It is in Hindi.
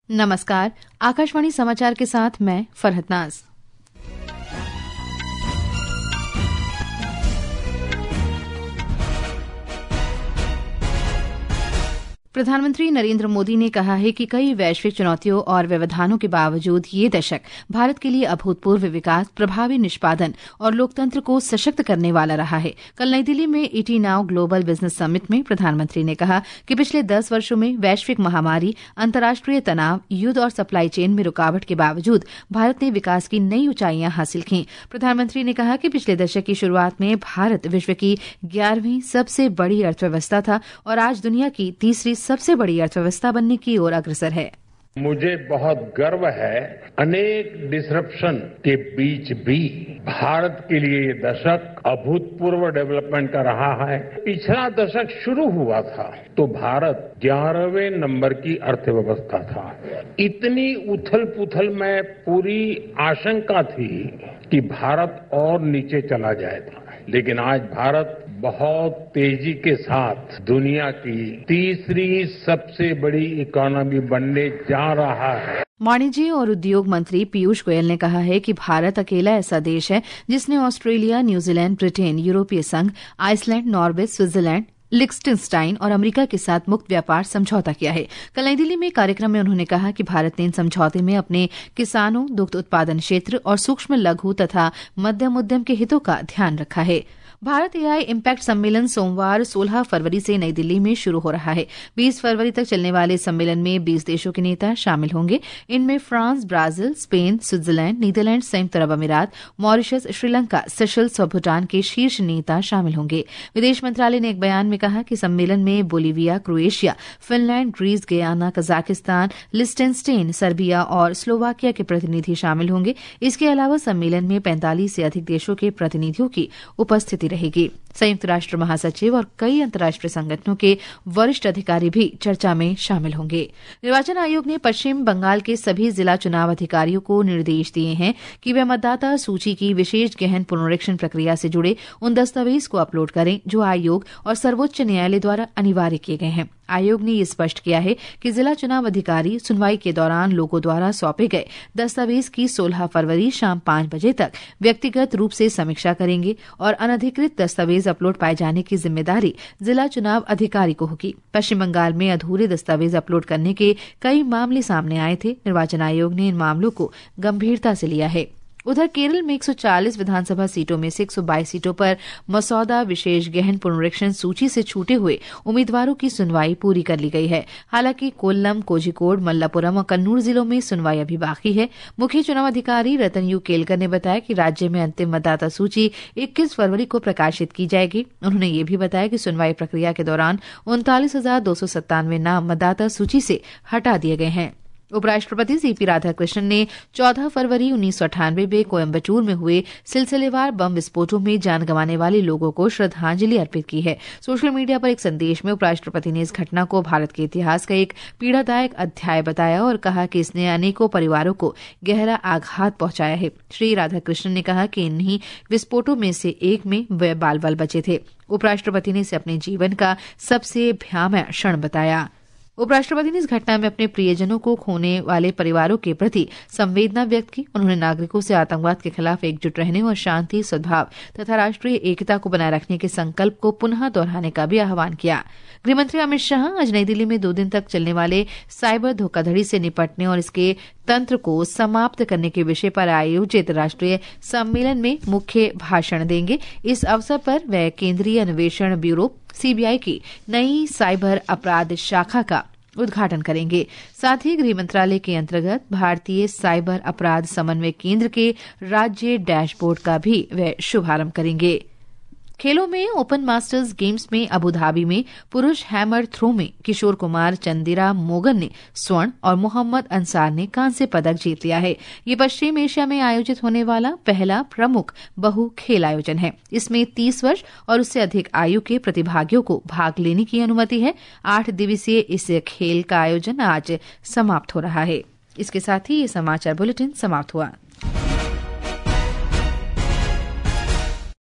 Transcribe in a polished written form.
नमस्कार, आकाशवाणी समाचार के साथ मैं फरहत नाज। प्रधानमंत्री नरेंद्र मोदी ने कहा है कि कई वैश्विक चुनौतियों और व्यवधानों के बावजूद ये दशक भारत के लिए अभूतपूर्व विकास, प्रभावी निष्पादन और लोकतंत्र को सशक्त करने वाला रहा है। कल नई दिल्ली में ET now global business summit में प्रधानमंत्री ने कहा कि पिछले 10 वर्षों में वैश्विक महामारी, अंतर्राष्ट्रीय तनाव, युद्ध और सप्लाई चेन में रुकावट के बावजूद भारत ने विकास की नई ऊंचाइयां हासिल की। प्रधानमंत्री ने कहा कि पिछले दशक की शुरुआत में भारत विश्व की 11वीं सबसे बड़ी अर्थव्यवस्था था और आज दुनिया की तीसरी सबसे बड़ी अर्थव्यवस्था बनने की ओर अग्रसर है। मुझे बहुत गर्व है, अनेक डिसरप्शन के बीच भी भारत के लिए ये दशक अभूतपूर्व डेवलपमेंट का रहा है। पिछला दशक शुरू हुआ था तो भारत 11वें नंबर की अर्थव्यवस्था था। इतनी उथल पुथल में पूरी आशंका थी कि भारत और नीचे चला जाएगा, लेकिन आज भारत बहुत तेजी के साथ दुनिया की तीसरी सबसे बड़ी इकोनॉमी बनने जा रहा है। वाणिज्य और उद्योग मंत्री पीयूष गोयल ने कहा है कि भारत अकेला ऐसा देश है जिसने ऑस्ट्रेलिया, न्यूजीलैंड, ब्रिटेन, यूरोपीय संघ, आइसलैंड, नॉर्वे, स्विट्जरलैंड, लिक्सेनस्टाइन और अमेरिका के साथ मुक्त व्यापार समझौता किया है। कल नई दिल्ली में एक कार्यक्रम में उन्होंने कहा कि भारत ने इन समझौते में अपने किसानों, दुग्ध उत्पादन क्षेत्र और सूक्ष्म, लघु तथा मध्यम उद्यम के हितों का ध्यान रखा है। भारत एआई इम्पैक्ट सम्मेलन सोमवार 16 फरवरी से नई दिल्ली में शुरू हो रहा है। 20 फरवरी तक चलने वाले सम्मेलन में 20 देशों के नेता शामिल होंगे। इनमें France, Brazil, Spain, Switzerland, Netherland, संयुक्त अरब अमीरात, मॉरिशस, श्रीलंका, सेशल्स और भूटान के शीर्ष नेता शामिल होंगे। विदेश मंत्रालय ने एक बयान में कहा कि सम्मेलन में Bolivia, Croatia, Finland, Greece, Guyana, Kazakhstan, Liechtenstein, Serbia और स्लोवाकिया के प्रतिनिधि शामिल होंगे। इसके अलावा सम्मेलन में 45 से अधिक देशों के प्रतिनिधियों की उपस्थिति रहेगी। संयुक्त राष्ट्र महासचिव और कई अंतर्राष्ट्रीय संगठनों के वरिष्ठ अधिकारी भी चर्चा में शामिल होंगे। निर्वाचन आयोग ने पश्चिम बंगाल के सभी जिला चुनाव अधिकारियों को निर्देश दिए हैं कि वे मतदाता सूची की विशेष गहन पुनरीक्षण प्रक्रिया से जुड़े उन दस्तावेज को अपलोड करें जो आयोग और सर्वोच्च न्यायालय द्वारा अनिवार्य किए गए हैं। आयोग ने ये स्पष्ट किया है कि जिला चुनाव अधिकारी सुनवाई के दौरान लोगों द्वारा सौंपे गए दस्तावेज की 16 फरवरी शाम 5 बजे तक व्यक्तिगत रूप से समीक्षा करेंगे और अनधिकृत दस्तावेज अपलोड पाए जाने की जिम्मेदारी जिला चुनाव अधिकारी को होगी। पश्चिम बंगाल में अधूरे दस्तावेज अपलोड करने के कई मामले सामने आए थे। निर्वाचन आयोग ने इन मामलों को गंभीरता से लिया है। उधर केरल में 140 विधानसभा सीटों में से 122 सीटों पर मसौदा विशेष गहन पुनरीक्षण सूची से छूटे हुए उम्मीदवारों की सुनवाई पूरी कर ली गई है। हालांकि कोल्लम, कोझिकोड, मल्लापुरम और कन्नूर जिलों में सुनवाई अभी बाकी है। मुख्य चुनाव अधिकारी रतन यू केलकर ने बताया कि राज्य में अंतिम मतदाता सूची 21 फरवरी को प्रकाशित की जाएगी। उन्होंने ये भी बताया कि सुनवाई प्रक्रिया के दौरान 39,297 नाम मतदाता सूची से हटा दिए गए हैं। उपराष्ट्रपति सीपी राधाकृष्णन ने 14 फरवरी 1998 में कोयम्बटूर में हुए सिलसिलेवार बम विस्फोटों में जान गंवाने वाले लोगों को श्रद्धांजलि अर्पित की है। सोशल मीडिया पर एक संदेश में उपराष्ट्रपति ने इस घटना को भारत के इतिहास का एक पीड़ादायक अध्याय बताया और कहा कि इसने अनेकों परिवारों को गहरा आघात पहुंचाया है। श्री राधाकृष्णन ने कहा कि इन्हीं विस्फोटों में से एक में वे बाल बाल बचे थे। उपराष्ट्रपति ने इसे अपने जीवन का सबसे भयावह क्षण बताया। उपराष्ट्रपति ने इस घटना में अपने प्रियजनों को खोने वाले परिवारों के प्रति संवेदना व्यक्त की। उन्होंने नागरिकों से आतंकवाद के खिलाफ एकजुट रहने और शांति, सद्भाव तथा राष्ट्रीय एकता को बनाए रखने के संकल्प को पुनः दोहराने का भी आह्वान किया। गृहमंत्री अमित शाह आज नई दिल्ली में 2 दिन तक चलने वाले साइबर धोखाधड़ी से निपटने और इसके तंत्र को समाप्त करने के विषय पर आयोजित राष्ट्रीय सम्मेलन में मुख्य भाषण देंगे। इस अवसर पर वे केंद्रीय अन्वेषण ब्यूरो सीबीआई की नई साइबर अपराध शाखा का उद्घाटन करेंगे। साथ ही गृह मंत्रालय के अंतर्गत भारतीय साइबर अपराध समन्वय केंद्र के राज्य डैशबोर्ड का भी वे शुभारंभ करेंगे। खेलों में ओपन मास्टर्स गेम्स में अबू धाबी में पुरुष हैमर थ्रो में किशोर कुमार चंदिरा मोगन ने स्वर्ण और मोहम्मद अंसार ने कांस्य पदक जीत लिया है। ये पश्चिम एशिया में आयोजित होने वाला पहला प्रमुख बहु खेल आयोजन है। इसमें 30 वर्ष और उससे अधिक आयु के प्रतिभागियों को भाग लेने की अनुमति है। 8 दिवसीय इस खेल का आयोजन आज समाप्त हो रहा है। इसके साथ ही ये समाचार बुलेटिन समाप्त हुआ।